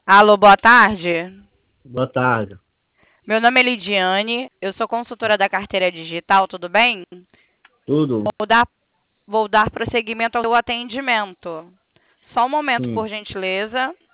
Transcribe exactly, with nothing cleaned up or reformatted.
Alô, boa tarde. Boa tarde. Meu nome é Lidiane, eu sou consultora da carteira digital, tudo bem? Tudo? Vou dar, vou dar prosseguimento ao seu atendimento. Só um momento, Sim. por gentileza.